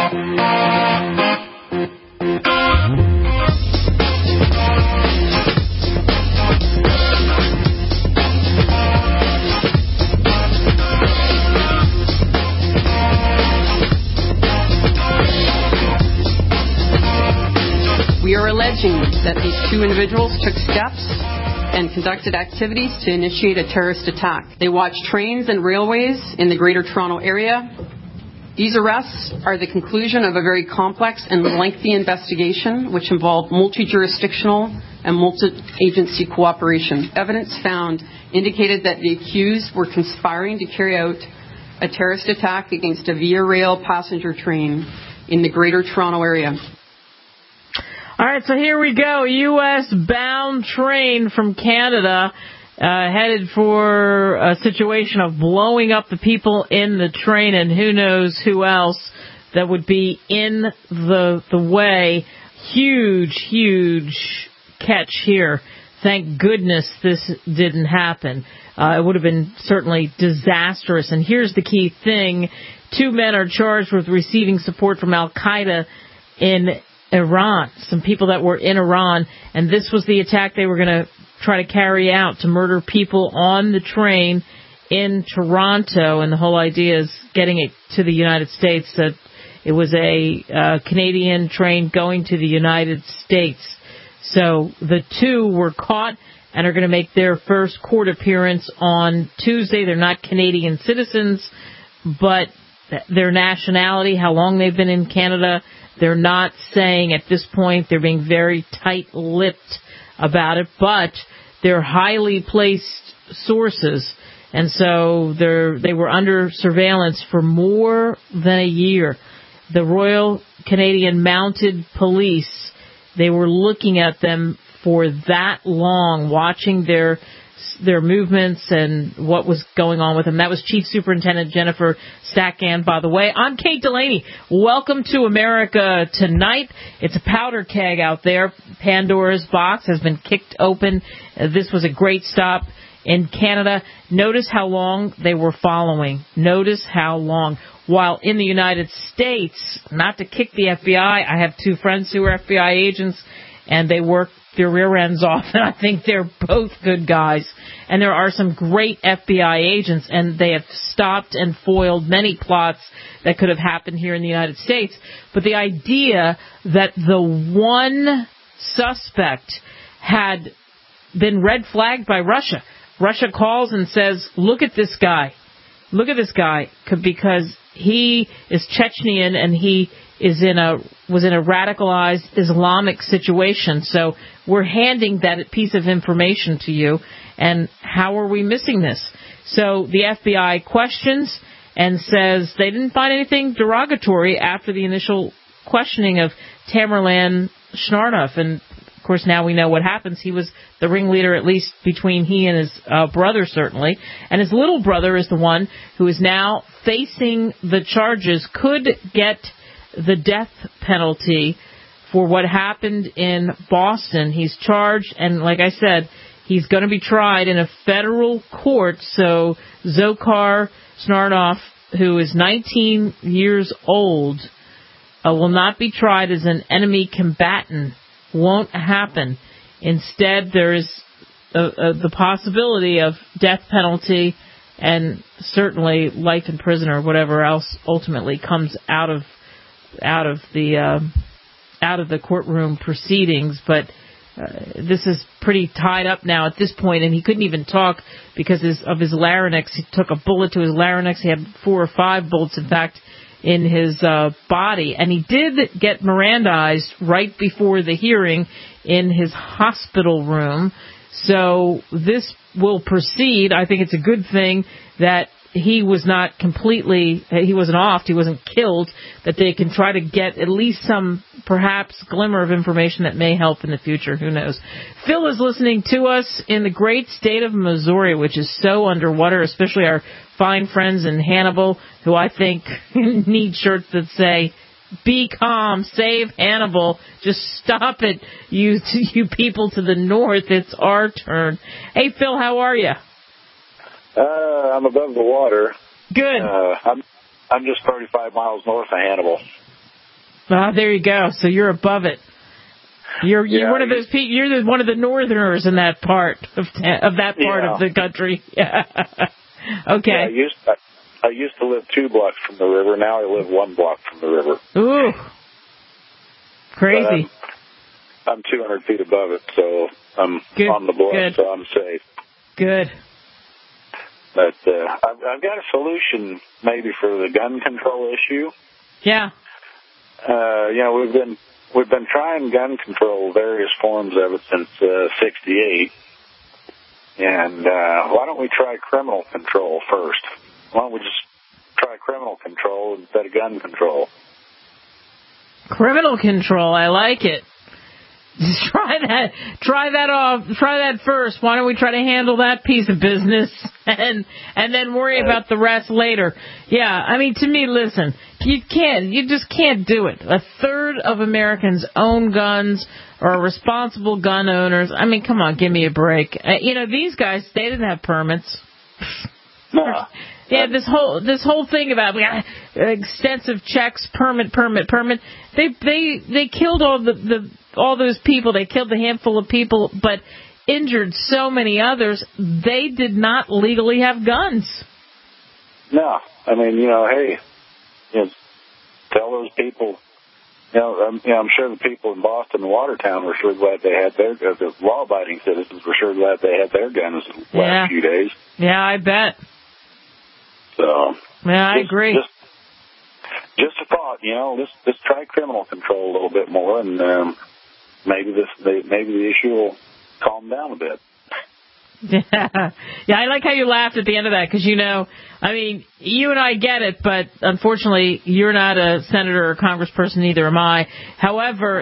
We are alleging that these two individuals took steps and conducted activities to initiate a terrorist attack. They watched trains and railways in the Greater Toronto Area. These arrests are the conclusion of a very complex and lengthy investigation which involved multi-jurisdictional and multi-agency cooperation. Evidence found indicated that the accused were conspiring to carry out a terrorist attack against a Via Rail passenger train in the Greater Toronto Area. All right, so here we go. U.S.-bound train from Canada headed for a situation of blowing up the people in the train, and who knows who else that would be in the way. Huge catch here. Thank goodness this didn't happen. It would have been certainly disastrous. And here's the key thing. 2 men are charged with receiving support from Al-Qaeda in Iran, some people that were in Iran, and this was the attack they were going to try to carry out to murder people on the train in Toronto, and the whole idea is getting it to the United States. That it was a Canadian train going to the United States. So the two were caught and are going to make their first court appearance on Tuesday. They're not Canadian citizens, but their nationality, how long they've been in Canada, they're not saying at this point. They're being very tight-lipped about it, but they're highly placed sources, and so they were under surveillance for more than a year. The Royal Canadian Mounted Police, they were looking at them for that long, watching their movements and what was going on with them. That was Chief Superintendent Jennifer Staccan, by the way. I'm Kate Delaney. Welcome to America Tonight. It's a powder keg out there. Pandora's box has been kicked open. This was a great stop in Canada. Notice how long they were following. Notice how long. While in the United States, not to kick the FBI, I have 2 friends who are FBI agents, and they work their rear ends off, and I think they're both good guys. And there are some great FBI agents, and they have stopped and foiled many plots that could have happened here in the United States. But the idea that the one suspect had been red flagged by Russia. Russia calls and says, look at this guy. Look at this guy, because he is Chechenian and he was in a radicalized Islamic situation. So we're handing that piece of information to you, and how are we missing this? So the FBI questions and says they didn't find anything derogatory after the initial questioning of Tamerlan Smirnov, and of course now we know what happens. He was the ringleader, at least between he and his brother, certainly, and his little brother is the one who is now facing the charges, could get the death penalty for what happened in Boston. He's charged, and like I said, he's going to be tried in a federal court. So Dzhokhar Smirnov, who is 19 years old, will not be tried as an enemy combatant. Won't happen. Instead, there is the possibility of death penalty and certainly life in prison or whatever else ultimately comes out of the courtroom proceedings. But this is pretty tied up now at this point, and he couldn't even talk because of his larynx. He took a bullet to his larynx. He had 4 or 5 bullets, in fact, in his body. And he did get Mirandized right before the hearing in his hospital room. So this will proceed. I think it's a good thing that he was not completely, he wasn't offed, he wasn't killed, that they can try to get at least some, perhaps, glimmer of information that may help in the future. Who knows? Phil is listening to us in the great state of Missouri, which is so underwater, especially our fine friends in Hannibal, who I think need shirts that say, be calm, save Hannibal, just stop it, you people to the north, it's our turn. Hey, Phil, how are you? I'm above the water. Good. I'm just 35 miles north of Hannibal. Ah, there you go. So you're above it. You're one of those people. You're one of the northerners in that part of the country. Yeah. Okay. Yeah, I used to live 2 blocks from the river. Now I live 1 block from the river. Ooh. Crazy. I'm 200 feet above it, so I'm on the bluff, so I'm safe. Good. But I've got a solution maybe for the gun control issue. Yeah. We've been trying gun control, various forms of it since '68. And why don't we try criminal control first? Why don't we just try criminal control instead of gun control? Criminal control, I like it. Try that first. Why don't we try to handle that piece of business and then worry about the rest later? Yeah, I mean, to me, listen, you just can't do it. 1/3 of Americans own guns or are responsible gun owners. I mean, come on, give me a break. These guys, they didn't have permits. No. Yeah, this whole thing about extensive checks, permit. They killed all those people. They killed a handful of people, but injured so many others. They did not legally have guns. No, I mean, hey, tell those people. I'm sure the people in Boston and Watertown were sure glad they had the law-abiding citizens were sure glad they had their guns the last few days. Yeah, I bet. So, yeah, I agree. Just a thought, let's try criminal control a little bit more, and maybe the issue will calm down a bit. Yeah, I like how you laughed at the end of that because, I mean, you and I get it, but unfortunately, you're not a senator or congressperson, neither am I. However,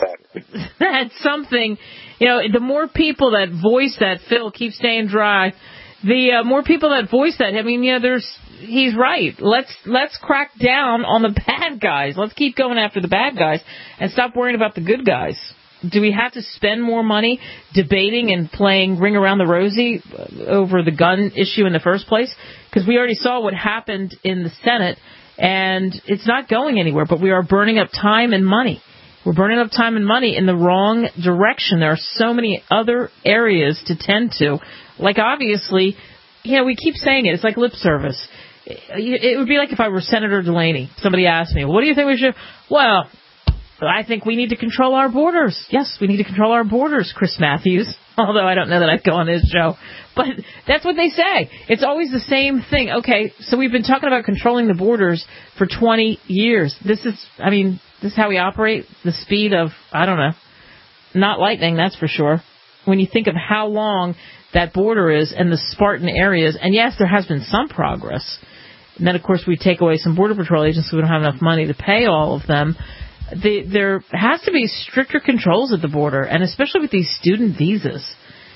that's something, the more people that voice that, Phil, keep staying dry, the more people that voice that, I mean, he's right. Let's crack down on the bad guys. Let's keep going after the bad guys and stop worrying about the good guys. Do we have to spend more money debating and playing Ring Around the Rosie over the gun issue in the first place? Because we already saw what happened in the Senate, and it's not going anywhere, but we are burning up time and money. We're burning up time and money in the wrong direction. There are so many other areas to tend to. Like, obviously, we keep saying it. It's like lip service. It would be like if I were Senator Delaney. Somebody asked me, what do you think we should... Well, I think we need to control our borders. Yes, we need to control our borders, Chris Matthews. Although I don't know that I'd go on his show. But that's what they say. It's always the same thing. Okay, so we've been talking about controlling the borders for 20 years. This is how we operate. The speed of, I don't know, not lightning, that's for sure. When you think of how long that border is and the Spartan areas. And yes, there has been some progress. And then, of course, we take away some Border Patrol agents so we don't have enough money to pay all of them. There has to be stricter controls at the border, and especially with these student visas.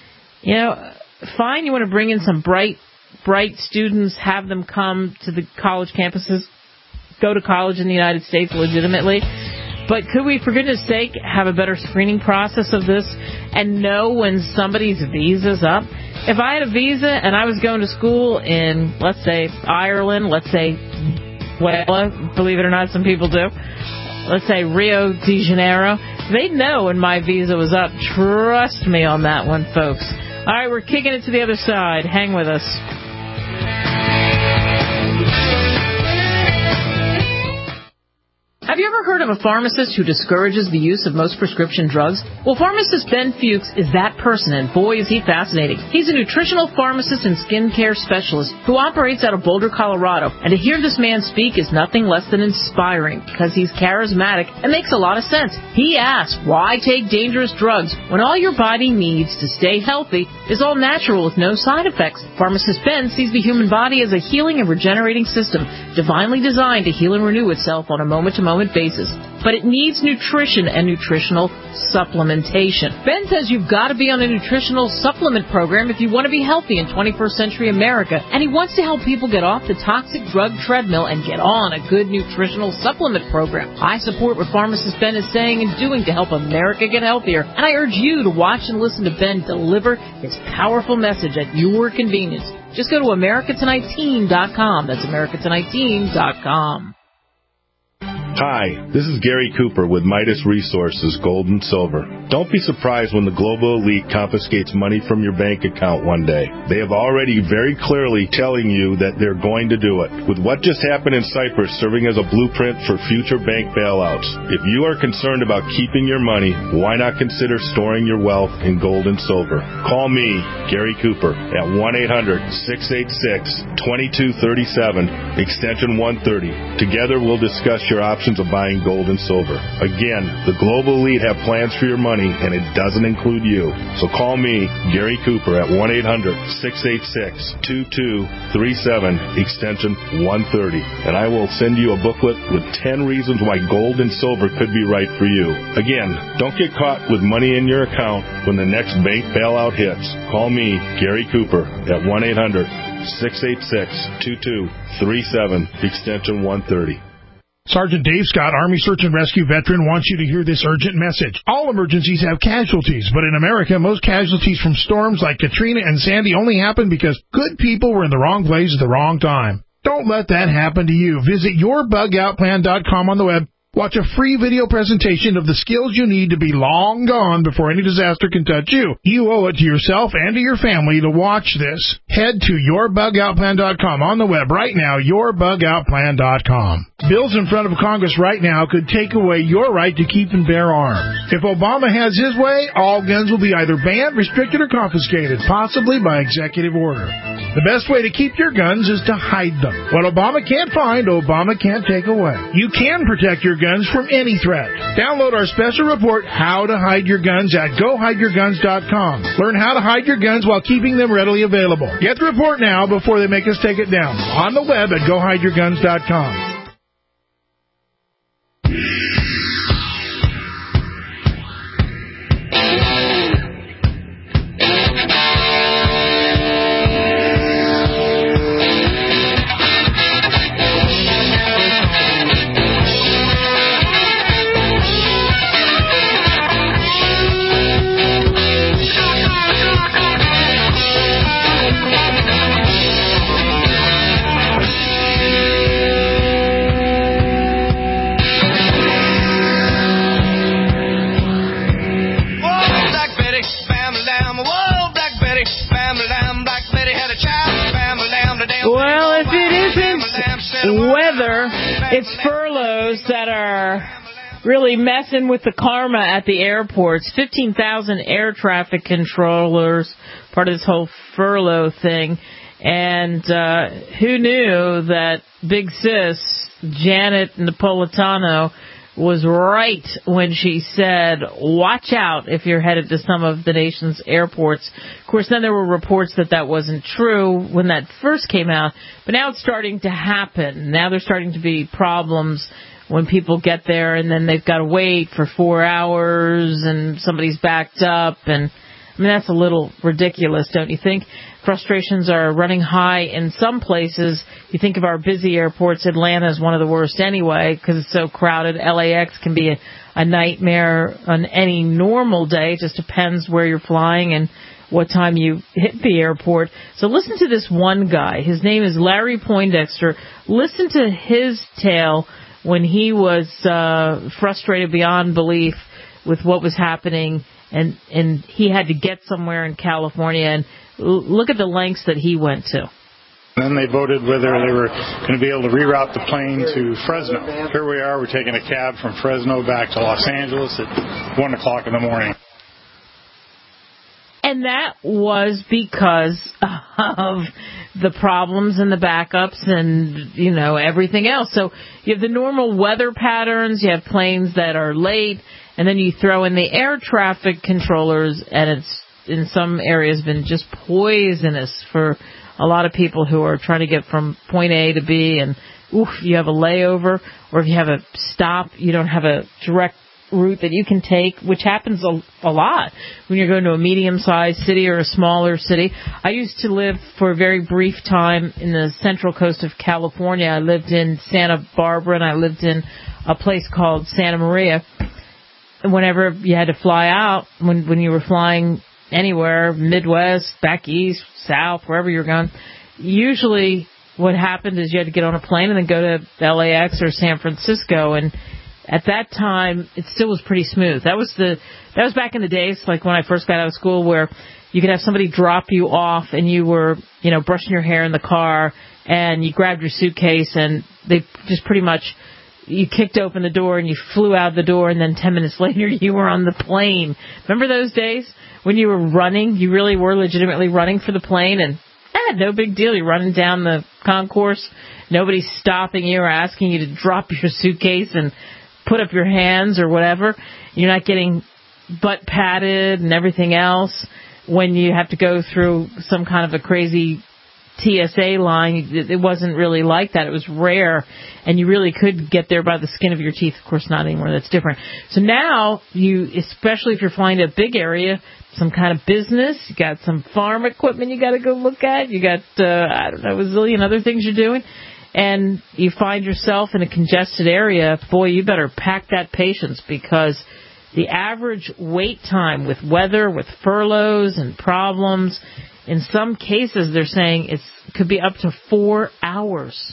Fine, you want to bring in some bright students, have them come to the college campuses, go to college in the United States legitimately. But could we, for goodness sake, have a better screening process of this and know when somebody's visa's up? If I had a visa and I was going to school in, let's say, Ireland, let's say, believe it or not, some people do, let's say Rio de Janeiro, they'd know when my visa was up. Trust me on that one, folks. All right, we're kicking it to the other side. Hang with us. Have you ever heard of a pharmacist who discourages the use of most prescription drugs? Well, pharmacist Ben Fuchs is that person, and boy, is he fascinating. He's a nutritional pharmacist and skincare specialist who operates out of Boulder, Colorado. And to hear this man speak is nothing less than inspiring because he's charismatic and makes a lot of sense. He asks, why take dangerous drugs when all your body needs to stay healthy is all natural with no side effects? Pharmacist Ben sees the human body as a healing and regenerating system, divinely designed to heal and renew itself on a moment-to-moment basis. But it needs nutrition and nutritional supplementation. Ben says you've got to be on a nutritional supplement program if you want to be healthy in 21st century America, and he wants to help people get off the toxic drug treadmill and get on a good nutritional supplement program. I support what pharmacist Ben is saying and doing to help America get healthier, and I urge you to watch and listen to Ben deliver his powerful message at your convenience. Just go to AmericaTonightTeam.com. That's AmericaTonightTeam.com. Hi, this is Gary Cooper with Midas Resources Gold and Silver. Don't be surprised when the global elite confiscates money from your bank account one day. They have already very clearly telling you that they're going to do it. With what just happened in Cyprus serving as a blueprint for future bank bailouts, if you are concerned about keeping your money, why not consider storing your wealth in gold and silver? Call me, Gary Cooper, at 1-800-686-2237, extension 130. Together we'll discuss your options of buying gold and silver. Again, the global elite have plans for your money, and it doesn't include you. So call me, Gary Cooper, at 1-800-686-2237, extension 130, and I will send you a booklet with 10 reasons why gold and silver could be right for you. Again, don't get caught with money in your account when the next bank bailout hits. Call me, Gary Cooper, at 1-800-686-2237, extension 130. Sergeant Dave Scott, Army Search and Rescue veteran, wants you to hear this urgent message. All emergencies have casualties, but in America, most casualties from storms like Katrina and Sandy only happen because good people were in the wrong place at the wrong time. Don't let that happen to you. Visit yourbugoutplan.com on the web. Watch a free video presentation of the skills you need to be long gone before any disaster can touch you. You owe it to yourself and to your family to watch this. Head to yourbugoutplan.com on the web right now, yourbugoutplan.com. Bills in front of Congress right now could take away your right to keep and bear arms. If Obama has his way, all guns will be either banned, restricted, or confiscated, possibly by executive order. The best way to keep your guns is to hide them. What Obama can't find, Obama can't take away. You can protect your guns from any threat. Download our special report, How to Hide Your Guns, at GoHideYourGuns.com. Learn how to hide your guns while keeping them readily available. Get the report now before they make us take it down. On the web at GoHideYourGuns.com. Weather, it's furloughs that are really messing with the karma at the airports. 15,000 air traffic controllers, part of this whole furlough thing. And who knew that Big Sis, Janet Napolitano, was right when she said, watch out if you're headed to some of the nation's airports. Of course, then there were reports that that wasn't true when that first came out, but now it's starting to happen. Now there's starting to be problems when people get there and then they've got to wait for 4 hours and somebody's backed up. And I mean, that's a little ridiculous, don't you think? Frustrations are running high in some places. You think of our busy airports. Atlanta is one of the worst anyway because it's so crowded. LAX can be a nightmare on any normal day. It just depends where you're flying and what time you hit the airport. So listen to this one guy. His name is Larry Poindexter. Listen to his tale when he was frustrated beyond belief with what was happening, and he had to get somewhere in California, and look at the lengths that he went to. Then they voted whether they were going to be able to reroute the plane to Fresno. Here we are, we're taking a cab from Fresno back to Los Angeles at 1 o'clock in the morning. And that was because of the problems and the backups and, you know, everything else. So you have the normal weather patterns, you have planes that are late, and then you throw in the air traffic controllers, and it's in some areas been just poisonous for a lot of people who are trying to get from point A to B, and you have a layover, or if you have a stop, you don't have a direct route that you can take, which happens a lot when you're going to a medium-sized city or a smaller city. I used to live for a very brief time in the central coast of California. I lived in Santa Barbara, and I lived in a place called Santa Maria. And whenever you had to fly out, when you were flying anywhere, Midwest, back east, south, wherever you're going, usually what happened is you had to get on a plane and then go to LAX or San Francisco, and at that time it still was pretty smooth. That was back in the days, like when I first got out of school, where you could have somebody drop you off and you were, brushing your hair in the car and you grabbed your suitcase and they just pretty much, you kicked open the door and you flew out the door, and then 10 minutes later you were on the plane. Remember those days when you were running? You really were legitimately running for the plane, and no big deal. You're running down the concourse. Nobody's stopping you or asking you to drop your suitcase and put up your hands or whatever. You're not getting butt patted and everything else when you have to go through some kind of a crazy TSA line. It wasn't really like that. It was rare, and you really could get there by the skin of your teeth. Of course, not anymore. That's different. So now, especially if you're flying to a big area, some kind of business, you got some farm equipment you got to go look at, you got, a zillion other things you're doing, and you find yourself in a congested area, boy, you better pack that patience, because the average wait time with weather, with furloughs and problems, in some cases they're saying it could be up to 4 hours.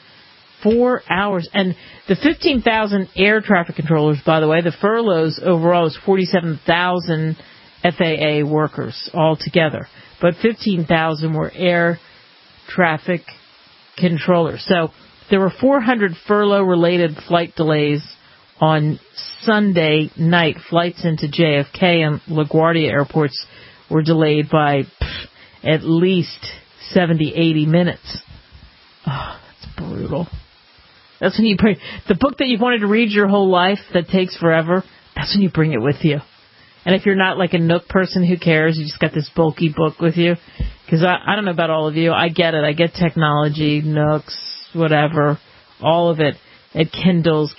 4 hours. And the 15,000 air traffic controllers, by the way, the furloughs overall is 47,000 FAA workers altogether. But 15,000 were air traffic controllers. So there were 400 furlough-related flight delays on Sunday night. Flights into JFK and LaGuardia airports were delayed by at least 70, 80 minutes. Oh, that's brutal. That's when you bring the book that you've wanted to read your whole life that takes forever. That's when you bring it with you. And if you're not like a Nook person, who cares? You just got this bulky book with you. Because I don't know about all of you. I get it. I get technology, Nooks, whatever, all of it. It Kindle.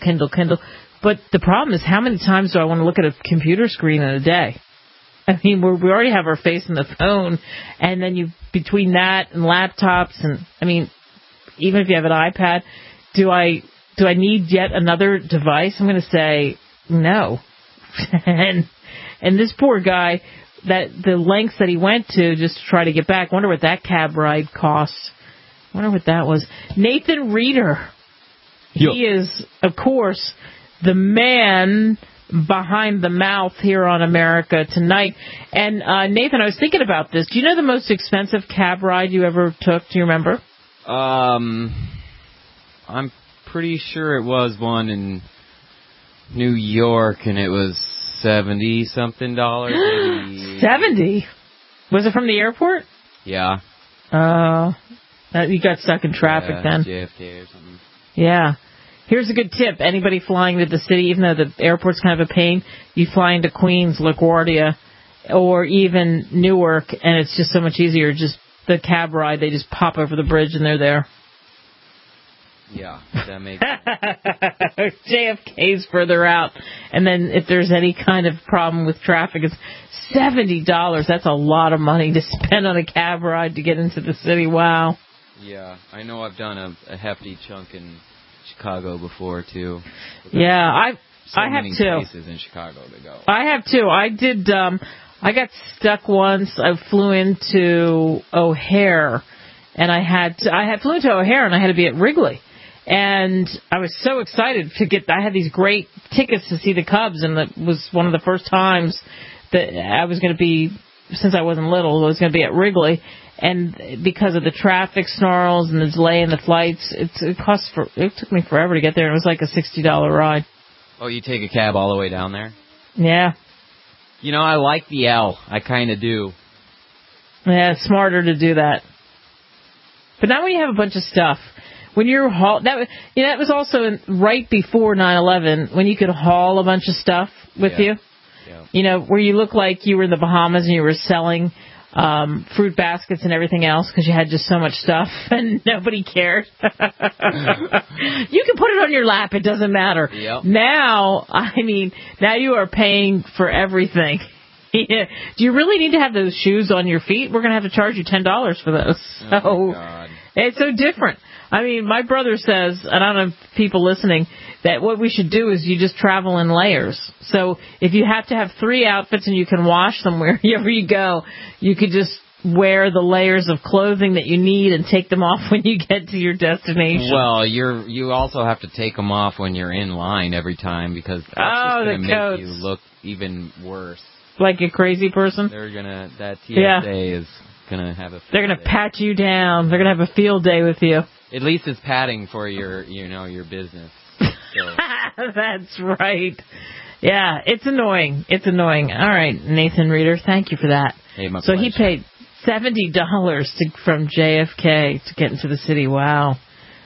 But the problem is, how many times do I want to look at a computer screen in a day? I mean, we already have our face in the phone, and then between that and laptops, and I mean, even if you have an iPad, do I need yet another device? I'm going to say no. And this poor guy, that the lengths that he went to just to try to get back, wonder what that cab ride costs. Wonder what that was. Nathan Reeder. He is, of course, the man behind the mouth here on America Tonight. And, Nathan, I was thinking about this. Do you know the most expensive cab ride you ever took? Do you remember? I'm pretty sure it was one in New York, and it was $70-something. 70? Was it from the airport? Yeah. You got stuck in traffic then. JFK or something. Yeah. Here's a good tip. Anybody flying to the city, even though the airport's kind of a pain, you fly into Queens, LaGuardia, or even Newark, and it's just so much easier. Just the cab ride, they just pop over the bridge and they're there. Yeah, that makes sense. JFK's further out. And then if there's any kind of problem with traffic, it's $70. That's a lot of money to spend on a cab ride to get into the city. Wow. Yeah, I know I've done a hefty chunk in Chicago before, too. Yeah, I have many too. places in Chicago to go. I have too. I did, I got stuck once. I flew into O'Hare, and I flew into O'Hare, and I had to be at Wrigley. And I was so excited I had these great tickets to see the Cubs, and that was one of the first times that I was going to be, since I wasn't little, I was going to be at Wrigley. And because of the traffic snarls and the delay in the flights, it took me forever to get there. It was like a $60 ride. Oh, you take a cab all the way down there? Yeah. You know, I like the L. I kind of do. Yeah, it's smarter to do that. But not when you have a bunch of stuff. When you're that was also right before 9/11, when you could haul a bunch of stuff with you. Yeah. You know, where you look like you were in the Bahamas and you were selling fruit baskets and everything else because you had just so much stuff and nobody cared. You can put it on your lap. It doesn't matter. Yep. Now you are paying for everything. Do you really need to have those shoes on your feet? We're going to have to charge you $10 for those. Oh, my God. It's so different. I mean, my brother says, and I don't know if people listening, that what we should do is you just travel in layers. So if you have to have 3 outfits and you can wash them wherever you go, you could just wear the layers of clothing that you need and take them off when you get to your destination. Well, you also have to take them off when you're in line every time because that's just going to make you look even worse. Like a crazy person? That TSA is going to have a field They're going to pat you down. They're going to have a field day with you. At least it's padding for your business. So. That's right. Yeah, it's annoying. It's annoying. All right, Nathan Reeder, thank you for that. Hey, my so pleasure. he paid $70 from JFK to get into the city. Wow.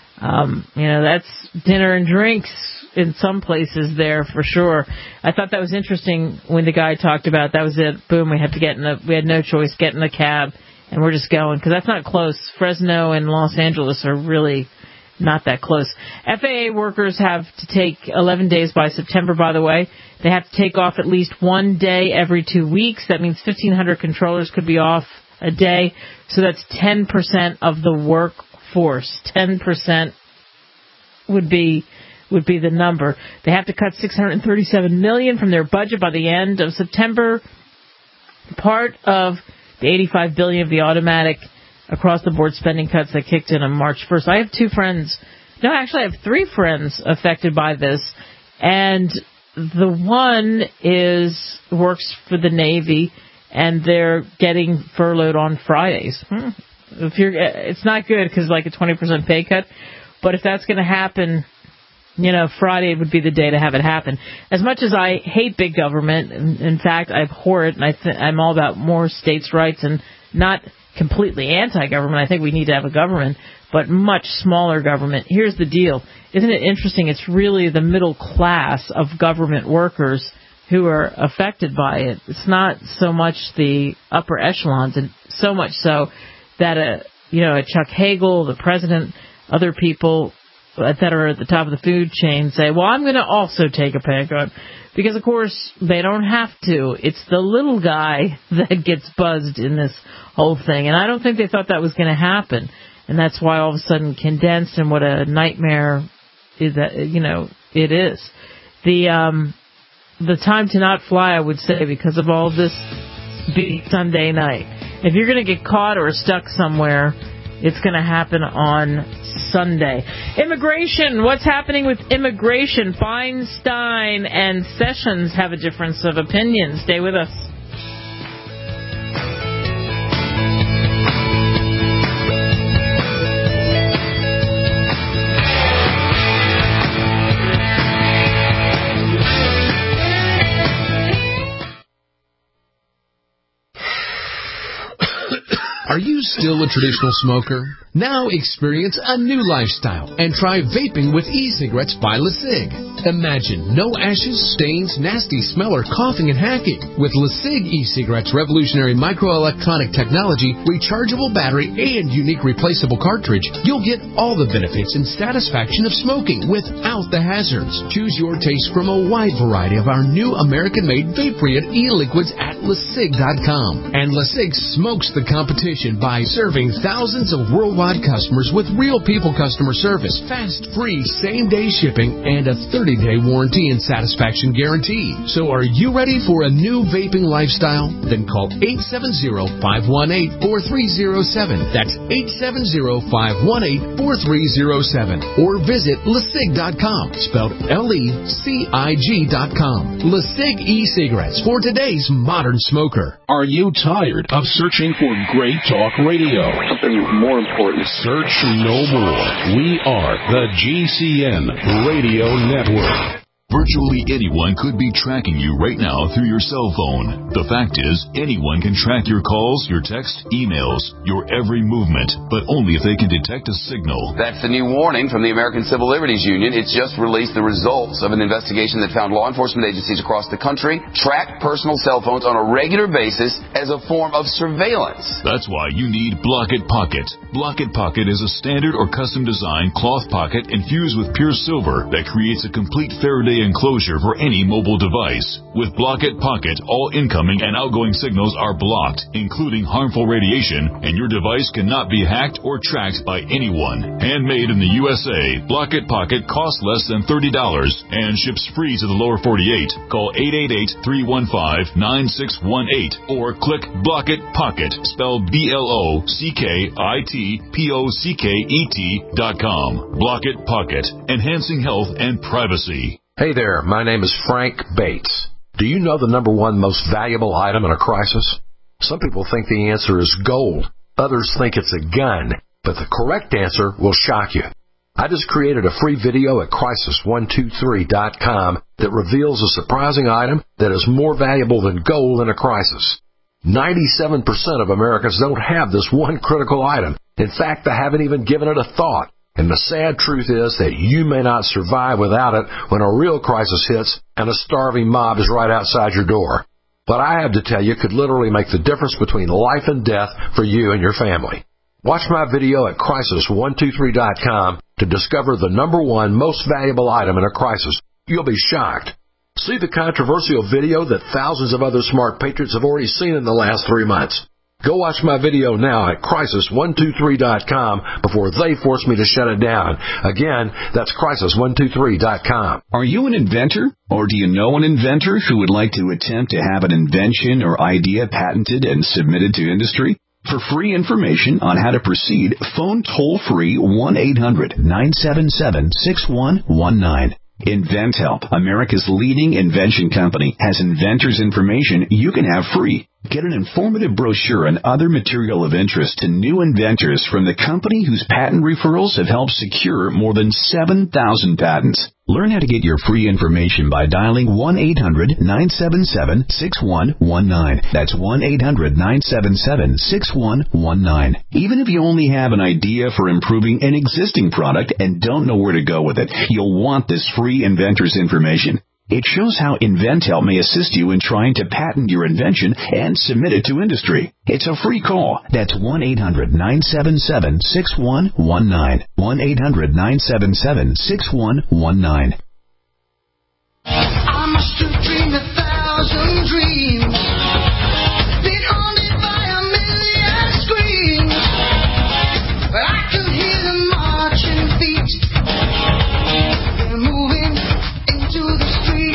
That's dinner and drinks in some places there for sure. I thought that was interesting when the guy talked about that was it. Boom, we had no choice, get in the cab, and we're just going because that's not close. Fresno and Los Angeles are really not that close. FAA workers have to take 11 days by September, by the way. They have to take off at least one day every 2 weeks. That means 1,500 controllers could be off a day. So that's 10% of the workforce. 10% would be the number. They have to cut $637 million from their budget by the end of September. Part of the $85 billion of the automatic across-the-board spending cuts that kicked in on March 1st. I have I have 3 friends affected by this, and the one works for the Navy, and they're getting furloughed on Fridays. It's not good because like a 20% pay cut, but if that's going to happen, Friday would be the day to have it happen. As much as I hate big government, in fact, I abhor it, and I'm all about more states' rights and not completely anti-government. I think we need to have a government, but much smaller government. Here's the deal. Isn't it interesting? It's really the middle class of government workers who are affected by it. It's not so much the upper echelons, and so much so that a Chuck Hagel, the president, other people that are at the top of the food chain say, well, I'm going to also take a pay cut. Because, of course, they don't have to. It's the little guy that gets buzzed in this whole thing. And I don't think they thought that was going to happen. And that's why all of a sudden condensed and what a nightmare is that, it is. The time to not fly, I would say, because of all this big Sunday night. If you're going to get caught or stuck somewhere, it's going to happen on Sunday. Immigration. What's happening with immigration? Feinstein and Sessions have a difference of opinion. Stay with us. Are you still a traditional smoker? Now experience a new lifestyle and try vaping with e-cigarettes by LeSig. Imagine no ashes, stains, nasty smell, or coughing and hacking. With LeSig e-cigarettes' revolutionary microelectronic technology, rechargeable battery, and unique replaceable cartridge, you'll get all the benefits and satisfaction of smoking without the hazards. Choose your taste from a wide variety of our new American-made vape-free e-liquids at LeSig.com. And LeSig smokes the competition by serving thousands of worldwide customers with real people customer service, fast, free, same-day shipping, and a 30-day warranty and satisfaction guarantee. So are you ready for a new vaping lifestyle? Then call 870-518-4307. That's 870-518-4307. Or visit LeSig.com, spelled LECIG.com. LeSig e-cigarettes for today's modern smoker. Are you tired of searching for great talk radio? Something more important. Search no more. We are the GCN Radio Network. Virtually anyone could be tracking you right now through your cell phone. The fact is, anyone can track your calls, your texts, emails, your every movement, but only if they can detect a signal. That's the new warning from the American Civil Liberties Union. It's just released the results of an investigation that found law enforcement agencies across the country track personal cell phones on a regular basis as a form of surveillance. That's why you need Block-It Pocket. Block-It Pocket is a standard or custom designed cloth pocket infused with pure silver that creates a complete Faraday enclosure for any mobile device. With Block-It Pocket, all incoming and outgoing signals are blocked, including harmful radiation, and your device cannot be hacked or tracked by anyone. Handmade in the USA, Block-It Pocket costs less than $30 and ships free to the lower 48. Call 888-315-9618 or click Block-It Pocket, spelled BLOCKITPOCKET.com. Block-It Pocket, enhancing health and privacy. Hey there, my name is Frank Bates. Do you know the number one most valuable item in a crisis? Some people think the answer is gold. Others think it's a gun. But the correct answer will shock you. I just created a free video at Crisis123.com that reveals a surprising item that is more valuable than gold in a crisis. 97% of Americans don't have this one critical item. In fact, they haven't even given it a thought. And the sad truth is that you may not survive without it when a real crisis hits and a starving mob is right outside your door. What I have to tell you could literally make the difference between life and death for you and your family. Watch my video at Crisis123.com to discover the number one most valuable item in a crisis. You'll be shocked. See the controversial video that thousands of other smart patriots have already seen in the last 3 months. Go watch my video now at Crisis123.com before they force me to shut it down. Again, that's Crisis123.com. Are you an inventor? Or do you know an inventor who would like to attempt to have an invention or idea patented and submitted to industry? For free information on how to proceed, phone toll-free 1-800-977-6119. InventHelp, America's leading invention company, has inventors' information you can have free. Get an informative brochure and other material of interest to new inventors from the company whose patent referrals have helped secure more than 7,000 patents. Learn how to get your free information by dialing 1-800-977-6119. That's 1-800-977-6119. Even if you only have an idea for improving an existing product and don't know where to go with it, you'll want this free inventor's information. It shows how InventHelp may assist you in trying to patent your invention and submit it to industry. It's a free call. That's 1-800-977-6119. 1-800-977-6119. I must have dreamed 1,000 dreams. Been haunted by a million screams. But I can hear them marching feet. They're moving into the street.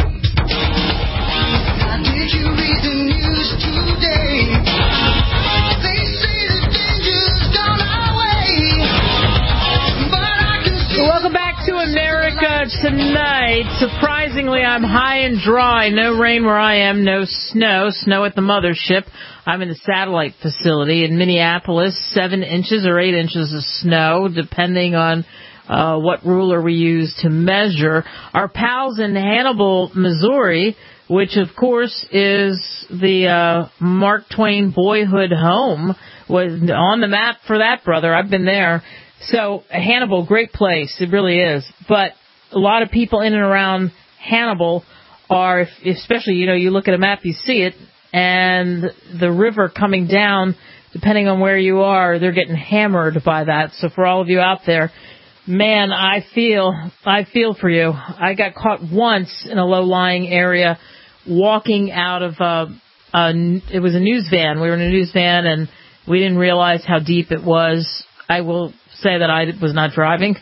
Now did you read the news today? They say the danger's gone our way. But I can see. Welcome back to America Tonight. Surprisingly, I'm high and dry. No rain where I am, no snow. Snow at the mothership. I'm in the satellite facility in Minneapolis. 7 inches or 8 inches of snow, depending on what ruler we use to measure. Our pals in Hannibal, Missouri, which of course is the Mark Twain boyhood home, was on the map for that, brother. I've been there. So Hannibal, great place. It really is. But a lot of people in and around Hannibal are, especially, you look at a map, you see it, and the river coming down, depending on where you are, they're getting hammered by that. So for all of you out there, man, I feel for you. I got caught once in a low-lying area walking out of it was a news van. We were in a news van, and we didn't realize how deep it was. I will say that I was not driving,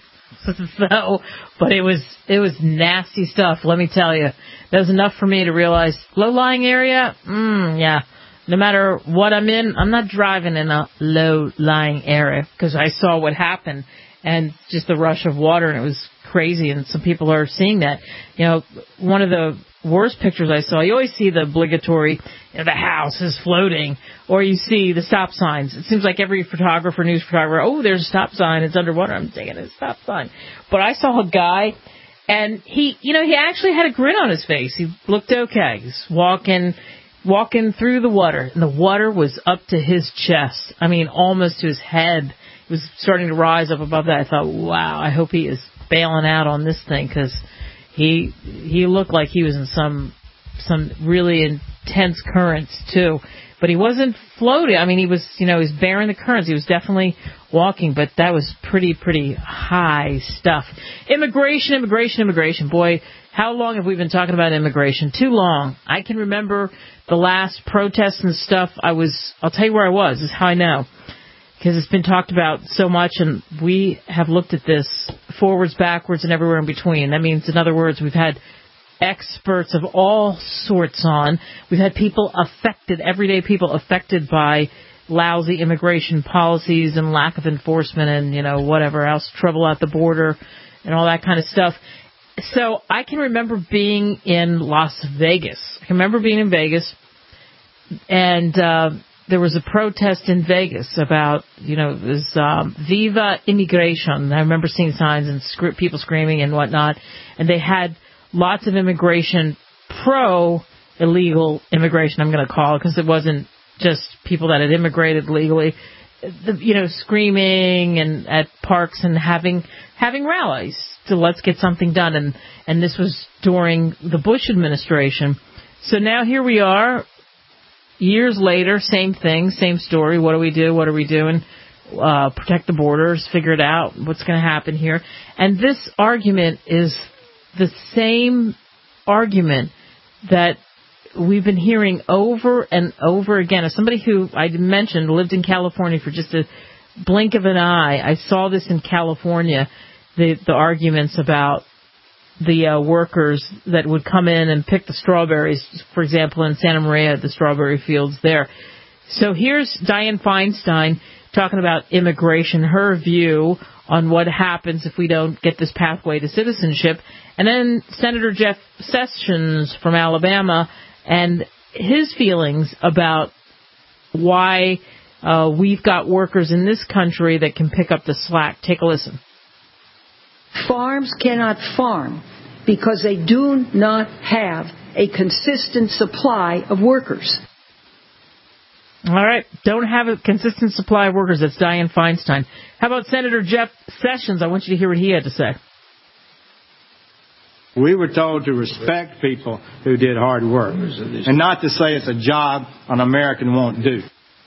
but it was nasty stuff, let me tell you. That was enough for me to realize, low-lying area, yeah. No matter what I'm in, I'm not driving in a low-lying area, because I saw what happened, and just the rush of water, and it was crazy, and some people are seeing that. One of the worst pictures I saw, you always see the obligatory, the house is floating, or you see the stop signs. It seems like every news photographer, there's a stop sign, it's underwater, I'm taking a stop sign. But I saw a guy, and he actually had a grin on his face. He looked okay. He's walking through the water, and the water was up to his chest. I mean, almost to his head. It was starting to rise up above that. I thought, wow, I hope he is bailing out on this thing, because he looked like he was in some really tense currents too. But he wasn't floating. I mean, he was, he was bearing the currents. He was definitely walking, but that was pretty high stuff. Immigration. Boy, how long have we been talking about immigration? Too long. I can remember the last protests and stuff. I'll tell you where I was. This is how I know. Because it's been talked about so much, and we have looked at this forwards, backwards, and everywhere in between. That means, in other words, we've had experts of all sorts on. We've had people affected, everyday people affected by lousy immigration policies and lack of enforcement and, whatever else, trouble at the border and all that kind of stuff. So I can remember being in Las Vegas. I can remember being in Vegas, and there was a protest in Vegas about, it was Viva Immigration. I remember seeing signs and people screaming and whatnot, and they had lots of immigration, pro-illegal immigration, I'm going to call it, because it wasn't just people that had immigrated legally, screaming and at parks and having rallies to let's get something done. And this was during the Bush administration. So now here we are, years later, same thing, same story. What do we do? What are we doing? Protect the borders, figure it out, what's going to happen here. And this argument is the same argument that we've been hearing over and over again. As somebody who I mentioned lived in California for just a blink of an eye, I saw this in California, the arguments about the workers that would come in and pick the strawberries, for example, in Santa Maria, the strawberry fields there. So here's Dianne Feinstein talking about immigration, her view on what happens if we don't get this pathway to citizenship. And then Senator Jeff Sessions from Alabama and his feelings about why we've got workers in this country that can pick up the slack. Take a listen. Farms cannot farm because they do not have a consistent supply of workers. All right. Don't have a consistent supply of workers. That's Dianne Feinstein. How about Senator Jeff Sessions? I want you to hear what he had to say. We were told to respect people who did hard work and not to say it's a job an American won't do.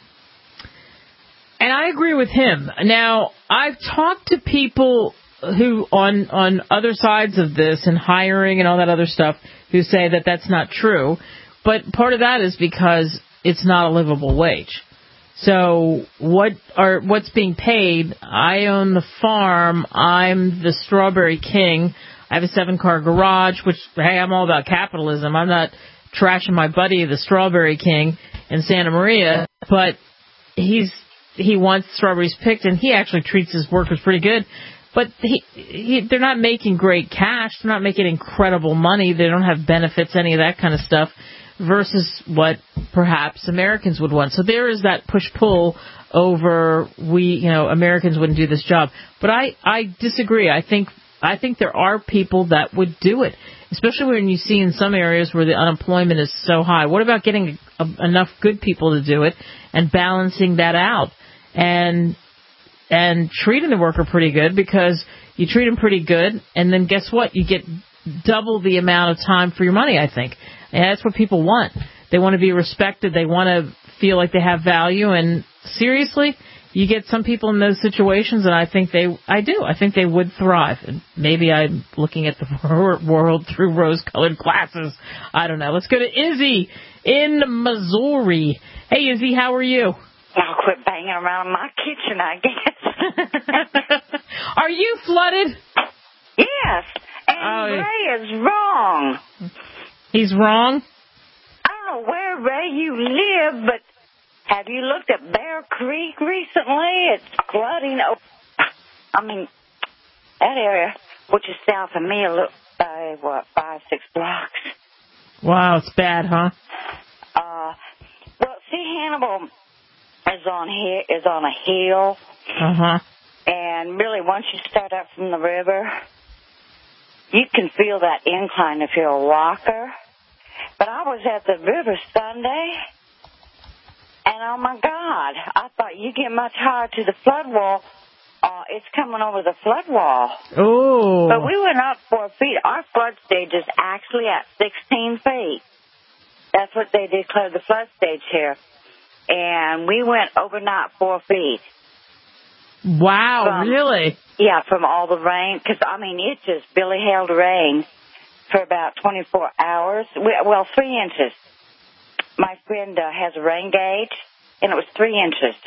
And I agree with him. Now, I've talked to people who on other sides of this and hiring and all that other stuff who say that that's not true. But part of that is because it's not a livable wage. So what's being paid? I own the farm. I'm the strawberry king. I have a 7-car garage, which, hey, I'm all about capitalism. I'm not trashing my buddy, the strawberry king in Santa Maria, but he wants strawberries picked, and he actually treats his workers pretty good. But they're not making great cash. They're not making incredible money. They don't have benefits, any of that kind of stuff, versus what perhaps Americans would want. So there is that push-pull over Americans wouldn't do this job. But I disagree. I think there are people that would do it, especially when you see in some areas where the unemployment is so high. What about getting enough good people to do it and balancing that out and treating the worker pretty good, because you treat them pretty good, and then guess what? You get double the amount of time for your money, I think. And that's what people want. They want to be respected. They want to feel like they have value. And seriously, you get some people in those situations, and I think they would thrive. And maybe I'm looking at the world through rose-colored glasses. I don't know. Let's go to Izzy in Missouri. Hey, Izzy, how are you? I'll quit banging around in my kitchen, I guess. Are you flooded? Yes. And Ray is wrong. He's wrong? I don't know where, Ray, you live, but have you looked at Bear Creek recently? It's flooding. That area, which is south of me, by 5-6 blocks. Wow, it's bad, huh? Well, see, Hannibal is on a hill. Uh-huh. And really, once you start up from the river, you can feel that incline if you're a walker. But I was at the river Sunday, and oh my God, I thought you get much higher to the flood wall. It's coming over the flood wall. Oh. But we went up 4 feet. Our flood stage is actually at 16 feet. That's what they declared the flood stage here. And we went overnight 4 feet. Wow, really? Yeah, from all the rain. Because, I mean, it just Billy held rain for about 24 hours. 3 inches. My friend has a rain gauge, and it was 3 inches.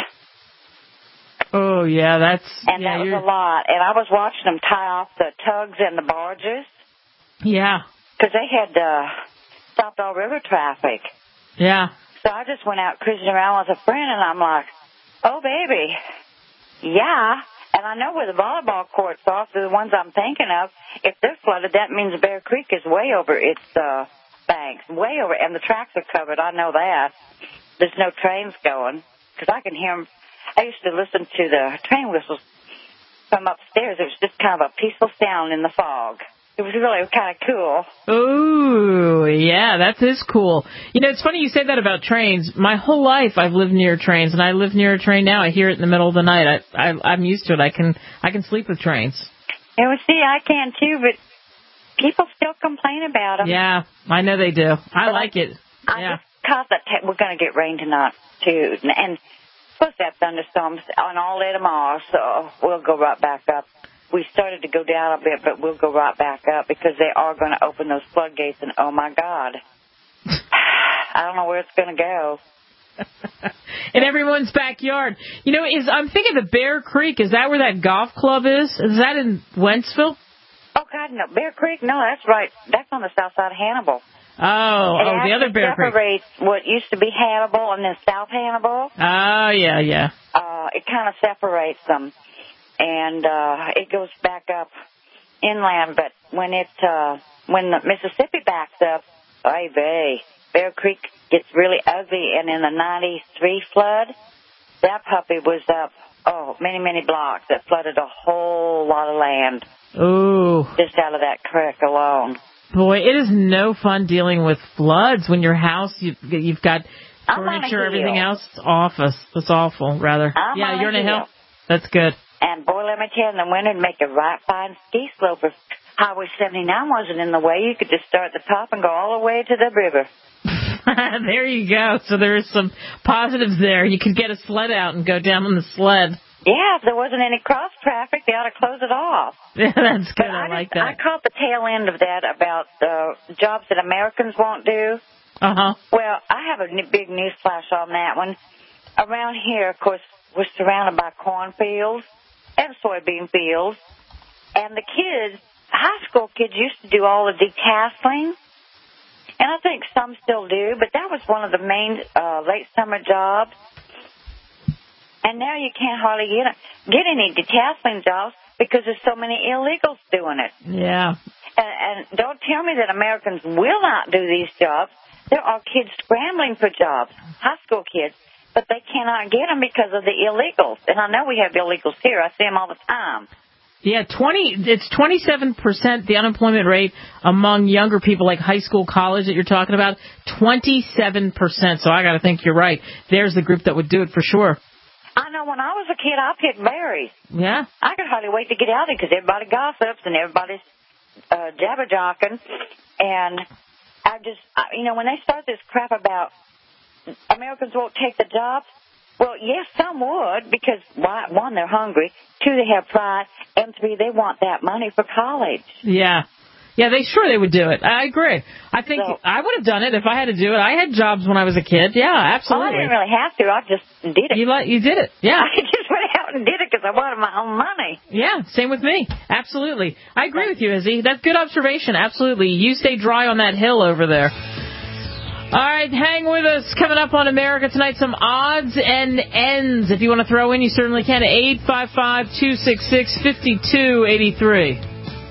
Oh, yeah, that was a lot. And I was watching them tie off the tugs and the barges. Yeah. Because they had stopped all river traffic. Yeah. So I just went out cruising around with a friend, and I'm like, oh, baby, yeah. And I know where the volleyball courts are, so the ones I'm thinking of, if they're flooded, that means Bear Creek is way over its banks, way over, and the tracks are covered. I know that. There's no trains going, because I can hear them. I used to listen to the train whistles from upstairs. It was just kind of a peaceful sound in the fog. It was really kind of cool. Ooh, yeah, that is cool. You know, it's funny you say that about trains. My whole life I've lived near trains, and I live near a train now. I hear it in the middle of the night. I'm used to it. I can sleep with trains. Yeah, well, see, I can too, but people still complain about them. Yeah, I know they do. I like it. I just caught that we're going to get rain tonight, too. And supposed to have thunderstorms on all day tomorrow, so we'll go right back up. We started to go down a bit, but we'll go right back up because they are going to open those floodgates, and oh, my God. I don't know where it's going to go. In everyone's backyard. You know, I'm thinking the Bear Creek, is that where that golf club is? Is that in Wentzville? Oh, God, no. Bear Creek? No, that's right. That's on the south side of Hannibal. Oh, the other Bear Creek. It separates what used to be Hannibal and then South Hannibal. Oh, yeah. It kind of separates them. And it goes back up inland, but when the Mississippi backs up, Bear Creek gets really ugly. And in the 93 flood, that puppy was up, many, many blocks. That flooded a whole lot of land. Ooh. Just out of that creek alone. Boy, it is no fun dealing with floods when your house, you've got furniture, everything else. It's awful, rather. You're on a hill. That's good. And, boy, let me tell you, in the winter, it'd make a right fine ski slope. If Highway 79 wasn't in the way, you could just start at the top and go all the way to the river. There you go. So there is some positives there. You could get a sled out and go down on the sled. Yeah, if there wasn't any cross traffic, they ought to close it off. Yeah, that's good. I like that. I caught the tail end of that about jobs that Americans won't do. Uh-huh. Well, I have a big news flash on that one. Around here, of course, we're surrounded by cornfields and soybean fields. And the kids, high school kids, used to do all the detasseling. And I think some still do, but that was one of the main late summer jobs. And now you can't hardly get any detasseling jobs because there's so many illegals doing it. Yeah. And don't tell me that Americans will not do these jobs. There are kids scrambling for jobs, high school kids, but they cannot get them because of the illegals. And I know we have illegals here. I see them all the time. Yeah, it's 27%, the unemployment rate among younger people, like high school, college that you're talking about, 27%. So I got to think you're right. There's the group that would do it for sure. I know when I was a kid, I picked berries. Yeah. I could hardly wait to get out there because everybody gossips and everybody's jabber-jocking. And when they start this crap about Americans won't take the jobs, well, yes, some would because, one, they're hungry, two, they have pride, and three, they want that money for college. Yeah. Yeah, they would do it. I agree. I think I would have done it if I had to do it. I had jobs when I was a kid. Yeah, absolutely. Oh, I didn't really have to. I just did it. You did it. Yeah. I just went out and did it because I wanted my own money. Yeah, same with me. Absolutely. I agree with you, Izzy. That's good observation. Absolutely. You stay dry on that hill over there. All right, hang with us. Coming up on America Tonight, some odds and ends. If you want to throw in, you certainly can. 855-266-5283.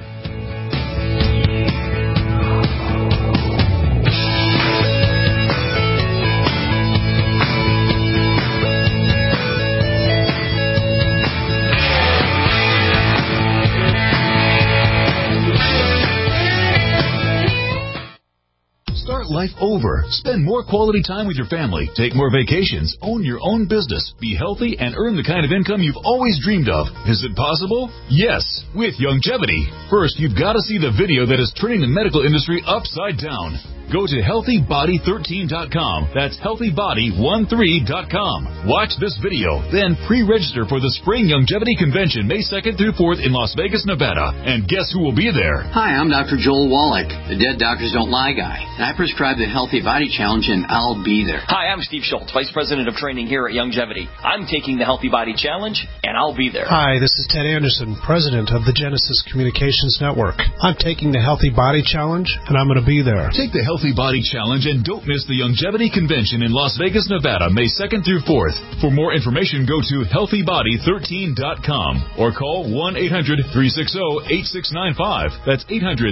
Life over. Spend more quality time with your family. Take more vacations. Own your own business. Be healthy and earn the kind of income you've always dreamed of. Is it possible? Yes, with Youngevity. First, you've got to see the video that is turning the medical industry upside down. Go to HealthyBody13.com. That's HealthyBody13.com. Watch this video, then pre-register for the Spring Longevity Convention May 2nd through 4th in Las Vegas, Nevada. And guess who will be there? Hi, I'm Dr. Joel Wallach, the Dead Doctors Don't Lie guy. And I prescribe the Healthy Body Challenge, and I'll be there. Hi, I'm Steve Schultz, Vice President of Training here at Longevity. I'm taking the Healthy Body Challenge, and I'll be there. Hi, this is Ted Anderson, President of the Genesis Communications Network. I'm taking the Healthy Body Challenge, and I'm going to be there. Take the Healthy Body Challenge and don't miss the Longevity Convention in Las Vegas, Nevada, May 2nd through 4th. For more information, go to HealthyBody13.com or call 1-800-360-8695. That's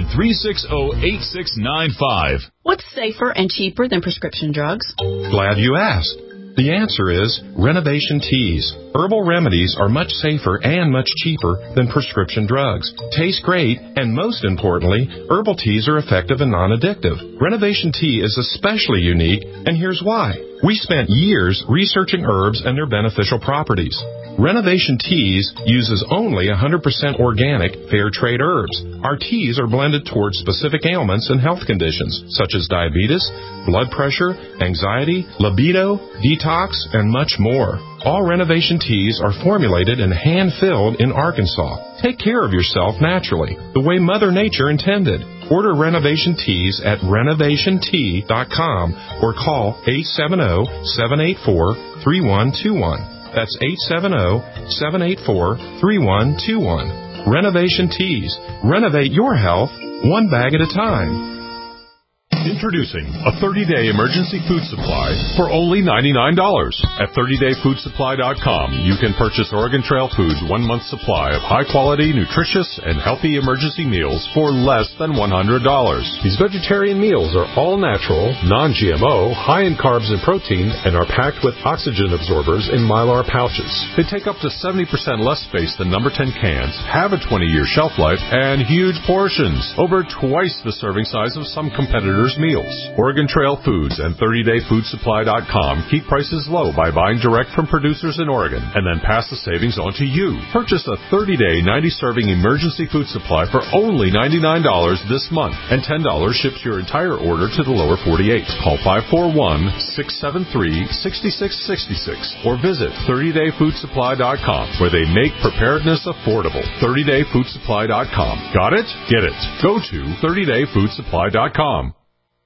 800-360-8695. What's safer and cheaper than prescription drugs? Glad you asked. The answer is Renovation Teas. Herbal remedies are much safer and much cheaper than prescription drugs. Taste great, and most importantly, herbal teas are effective and non-addictive. Renovation Tea is especially unique, and here's why. We spent years researching herbs and their beneficial properties. Renovation Teas uses only 100% organic, fair trade herbs. Our teas are blended towards specific ailments and health conditions, such as diabetes, blood pressure, anxiety, libido, detox, and much more. All Renovation Teas are formulated and hand-filled in Arkansas. Take care of yourself naturally, the way Mother Nature intended. Order Renovation Teas at renovationtea.com or call 870-784-3121. That's 870-784-3121. Renovation Teas. Renovate your health one bag at a time. Introducing a 30-day emergency food supply for only $99. At 30dayfoodsupply.com, you can purchase Oregon Trail Foods' 1 month supply of high-quality, nutritious, and healthy emergency meals for less than $100. These vegetarian meals are all natural, non-GMO, high in carbs and protein, and are packed with oxygen absorbers in Mylar pouches. They take up to 70% less space than number 10 cans, have a 20-year shelf life, and huge portions, over twice the serving size of some competitors' meals. Oregon Trail Foods and 30dayfoodsupply.com keep prices low by buying direct from producers in Oregon and then pass the savings on to you. Purchase a 30-day 90-serving emergency food supply for only $99 this month, and $10 ships your entire order to the lower 48. Call 541-673-6666 or visit 30dayfoodsupply.com, where they make preparedness affordable. 30dayfoodsupply.com. Got it? Get it. Go to 30dayfoodsupply.com.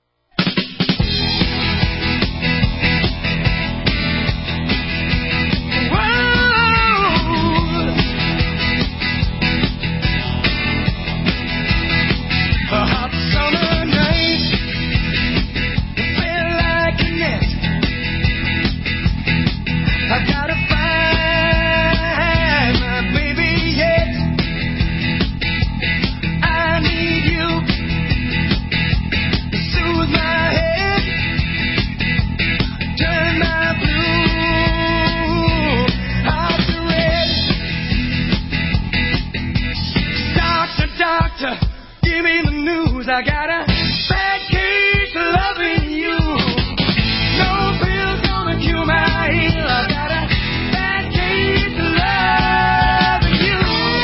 I got a bad case of loving you. No pill's gonna cure my ill. I got a bad case of loving you.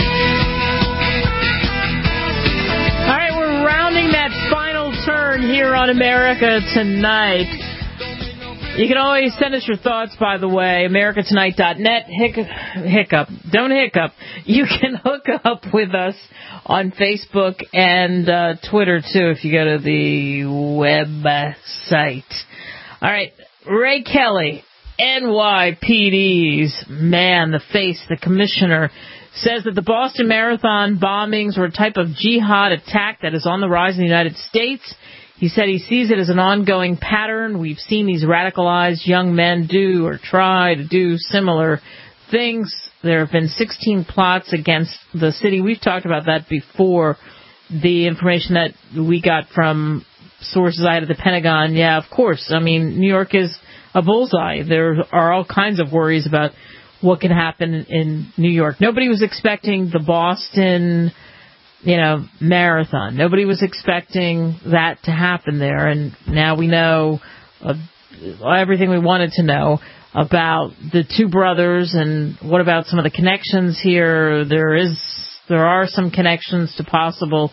All right, we're rounding that final turn here on America Tonight. You can always send us your thoughts, by the way, americatonight.net. Hiccup. Don't hiccup. You can hook up with us on Facebook and Twitter, too, if you go to the website. All right, Ray Kelly, NYPD's man, the commissioner, says that the Boston Marathon bombings were a type of jihad attack that is on the rise in the United States. He said he sees it as an ongoing pattern. We've seen these radicalized young men do or try to do similar things. There have been 16 plots against the city. We've talked about that before. The information that we got from sources out of the Pentagon, yeah, of course. I mean, New York is a bullseye. There are all kinds of worries about what can happen in New York. Nobody was expecting the Boston marathon. Nobody was expecting that to happen there, and now we know everything we wanted to know about the two brothers. And what about some of the connections here? There are some connections to possible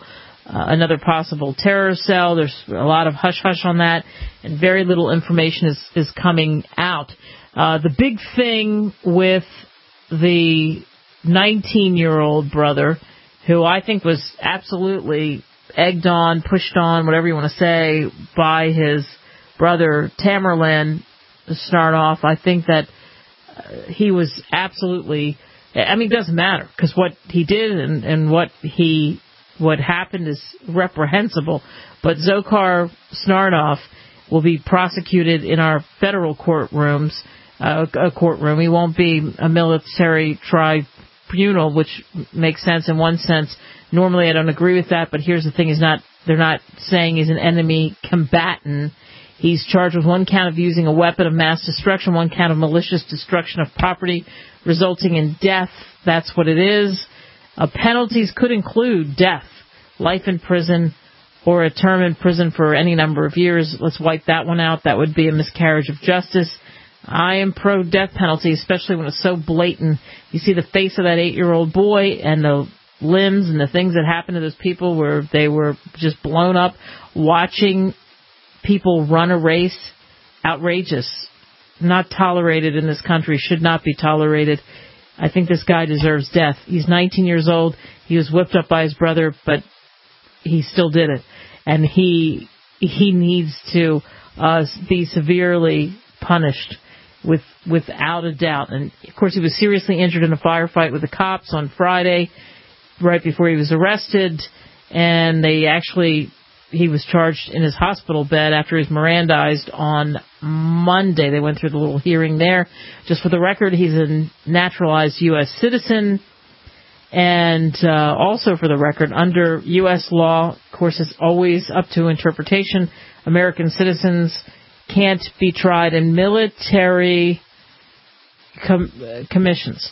another possible terror cell. There's a lot of hush-hush on that, and very little information is coming out. The big thing with the 19-year-old brother, who I think was absolutely egged on, pushed on, whatever you want to say, by his brother Tamerlan Tsarnaev, I think that he was absolutely, I mean, it doesn't matter, because what he did and what happened is reprehensible. But Dzhokhar Tsarnaev will be prosecuted in our federal courtrooms. A courtroom. He won't be a military tribunal, which makes sense in one sense. Normally, I don't agree with that, but here's the thing: they're not saying he's an enemy combatant. He's charged with one count of using a weapon of mass destruction, one count of malicious destruction of property resulting in death. That's what it is. Penalties could include death, life in prison, or a term in prison for any number of years. Let's wipe that one out. That would be a miscarriage of justice. I am pro-death penalty, especially when it's so blatant. You see the face of that 8-year-old boy and the limbs and the things that happened to those people where they were just blown up. Watching people run a race, outrageous. Not tolerated in this country, should not be tolerated. I think this guy deserves death. He's 19 years old. He was whipped up by his brother, but he still did it. And he needs to be severely punished. Without a doubt. And, of course, he was seriously injured in a firefight with the cops on Friday, right before he was arrested. And he was charged in his hospital bed after he was Mirandized on Monday. They went through the little hearing there. Just for the record, he's a naturalized U.S. citizen. And also for the record, under U.S. law, of course, it's always up to interpretation. American citizens can't be tried in military commissions.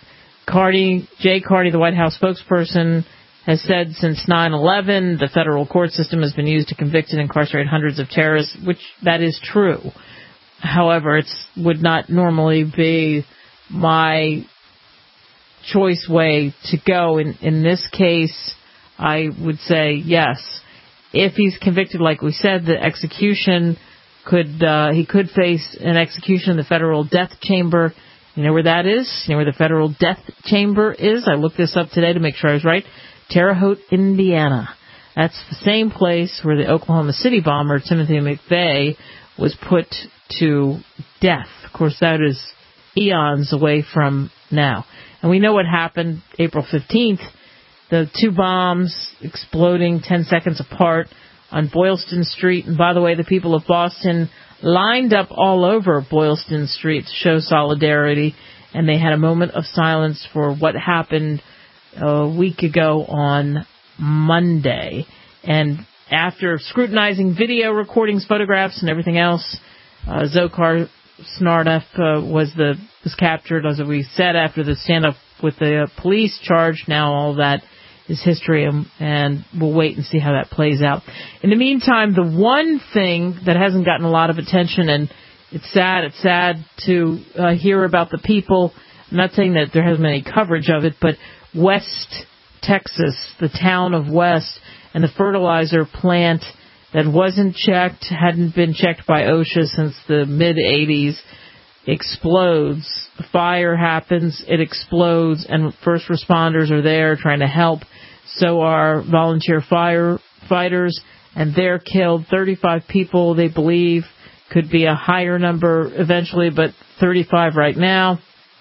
Jay Carney, the White House spokesperson, has said since 9/11 the federal court system has been used to convict and incarcerate hundreds of terrorists, which that is true. However, it would not normally be my choice way to go. In this case, I would say yes. If he's convicted, like we said, the execution he could face an execution in the federal death chamber. You know where that is? You know where the federal death chamber is? I looked this up today to make sure I was right. Terre Haute, Indiana. That's the same place where the Oklahoma City bomber, Timothy McVeigh, was put to death. Of course, that is eons away from now. And we know what happened April 15th. The 2 bombs exploding 10 seconds apart on Boylston Street. And by the way, the people of Boston lined up all over Boylston Street to show solidarity, and they had a moment of silence for what happened a week ago on Monday. And after scrutinizing video recordings, photographs, and everything else, Dzhokhar Tsarnaev was captured, as we said, after the standoff with the police charge. Now all that is history, and we'll wait and see how that plays out. In the meantime, the one thing that hasn't gotten a lot of attention, and it's sad to hear about the people. I'm not saying that there hasn't been any coverage of it, but West Texas, the town of West, and the fertilizer plant that wasn't checked, hadn't been checked by OSHA since the mid-'80s, explodes. A fire happens, it explodes, and first responders are there trying to help. So are volunteer firefighters, and they're killed. 35 people, they believe. Could be a higher number eventually, but 35 right now.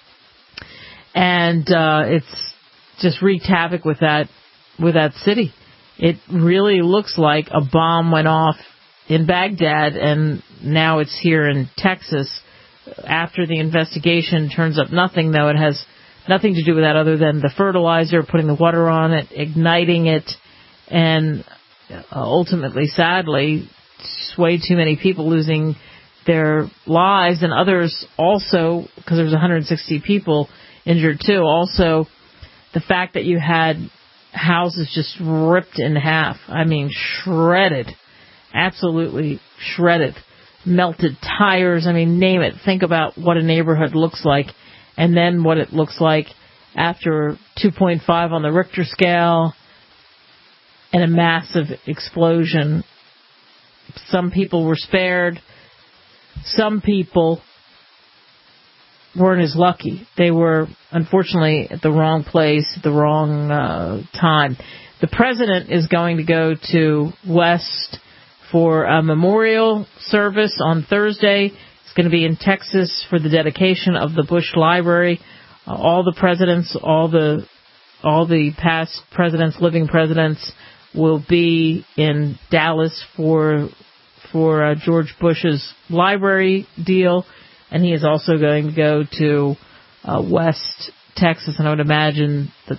And it's just wreaked havoc with that city. It really looks like a bomb went off in Baghdad, and now it's here in Texas. After the investigation turns up nothing, though. It has nothing to do with that other than the fertilizer, putting the water on it, igniting it, and ultimately, sadly, way too many people losing their lives, and others also, because there's 160 people injured too. Also, the fact that you had houses just ripped in half. I mean, shredded. Absolutely shredded. Melted tires. I mean, name it. Think about what a neighborhood looks like, and then what it looks like after 2.5 on the Richter scale. and a massive explosion. Some people were spared. Some people weren't as lucky. They were, unfortunately, at the wrong place at the wrong time. The president is going to go to West for a memorial service on Thursday. It's going to be in Texas for the dedication of the Bush Library. All the presidents, all the past presidents, living presidents, will be in Dallas for George Bush's library deal, and he is also going to go to West Texas. And I would imagine that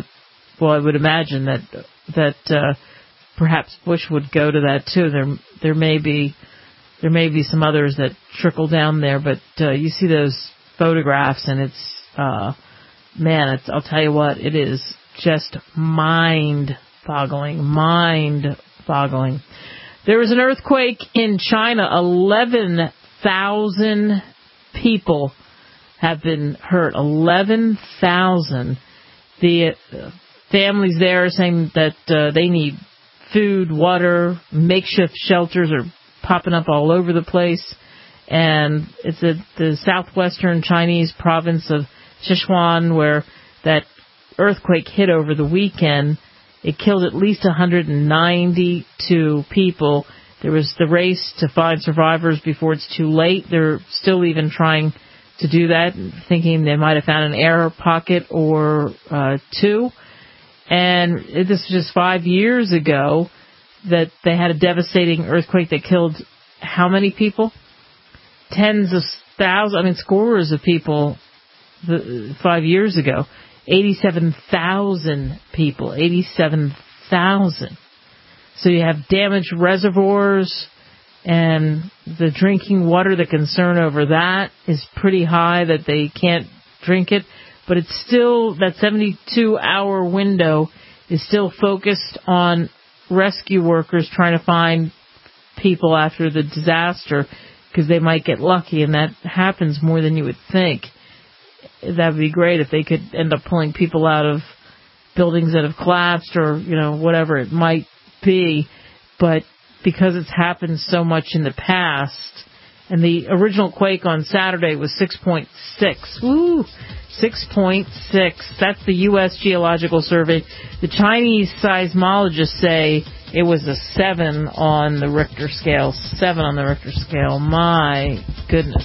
that perhaps Bush would go to that too. There may be some others that trickle down there, but you see those photographs, and it's I'll tell you what, it is just mind-boggling. There was an earthquake in China. 11,000 people have been hurt. 11,000. The families there are saying that they need food, water, makeshift shelters are popping up all over the place. And it's the southwestern Chinese province of Sichuan where that earthquake hit over the weekend. It killed at least 192 people. There was the race to find survivors before it's too late. They're still even trying to do that, thinking they might have found an air pocket or two. And this was just 5 years ago that they had a devastating earthquake that killed how many people? Tens of thousands, scores of people 5 years ago. 87,000 people. 87,000. So you have damaged reservoirs, and the drinking water, the concern over that is pretty high, that they can't drink it. But it's still, that 72-hour window is still focused on rescue workers trying to find people after the disaster, because they might get lucky, and that happens more than you would think. That would be great if they could end up pulling people out of buildings that have collapsed or, whatever it might be. But because it's happened so much in the past, and the original quake on Saturday was 6.6. Woo! 6.6. That's the U.S. Geological Survey. The Chinese seismologists say it was a 7 on the Richter scale. 7 on the Richter scale. My goodness.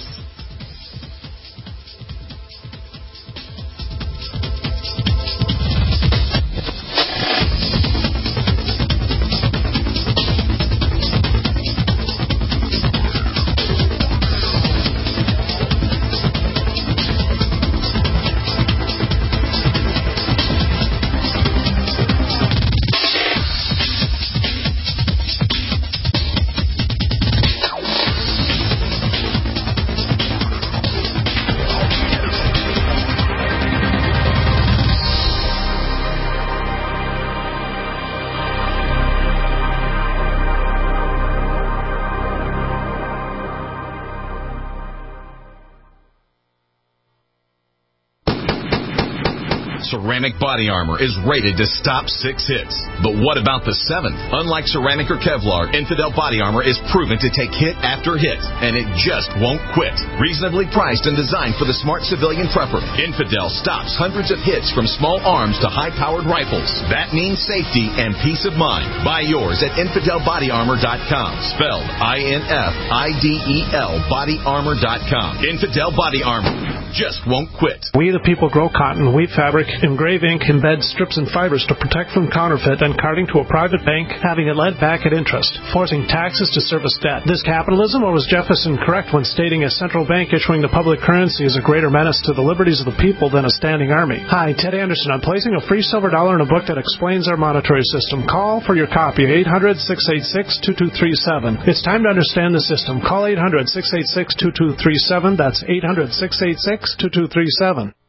Ceramic Body Armor is rated to stop 6 hits. But what about the 7th? Unlike ceramic or Kevlar, Infidel Body Armor is proven to take hit after hit, and it just won't quit. Reasonably priced and designed for the smart civilian prepper, Infidel stops hundreds of hits from small arms to high-powered rifles. That means safety and peace of mind. Buy yours at InfidelBodyArmor.com. Spelled INFIDEL BodyArmor.com. Infidel Body Armor just won't quit. We the people grow cotton, weave fabric, engrave ink, embed strips and fibers to protect from counterfeit and carting to a private bank, having it lent back at interest, forcing taxes to service debt. This capitalism, or was Jefferson correct when stating a central bank issuing the public currency is a greater menace to the liberties of the people than a standing army? Hi, Ted Anderson. I'm placing a free silver dollar in a book that explains our monetary system. Call for your copy, 800-686-2237. It's time to understand the system. Call 800-686-2237. That's 800-686-2237.